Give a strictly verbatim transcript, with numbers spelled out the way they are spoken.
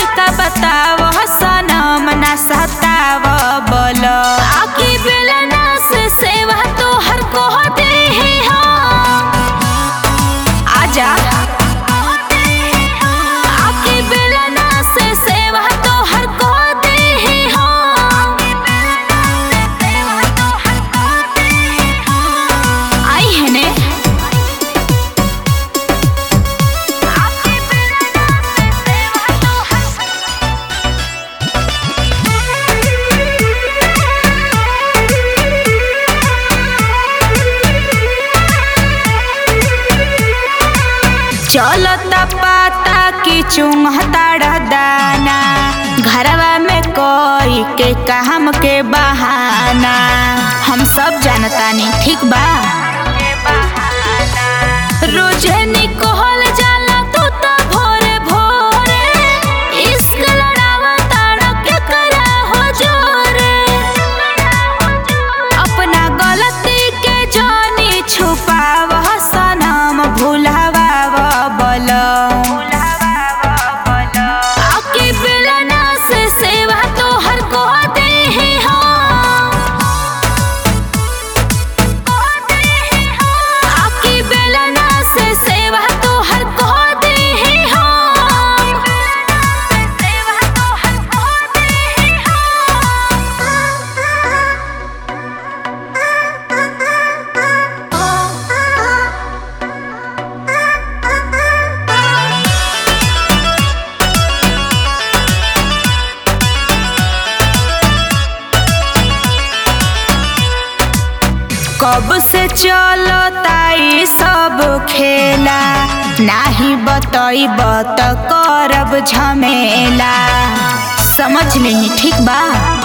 का बताव सनम ना सताव बोल आकी बेलना से सेवा तो हर को दे हो आजा आकी बेलना से सेवा तो हर को दे हो आई है ने चलता पाता की चुंघता दाना घरवा में कोई के काम के बहाना हम सब जानतानी ठीक बा रोजे निकोल जाला तू तो भोरे भोरे इश्क लड़ावा ताड़ा के करा हो जोरे अपना गलती के जानी छुपाव सनम भुलावा आकी बेलना से सेवा तो हर को दे हो आकी बेलना से सेवा तो हर को दे हो कब से चलो ताई सब खेला नाही बतईब त करब झमेला समझ नहीं ठीक बा।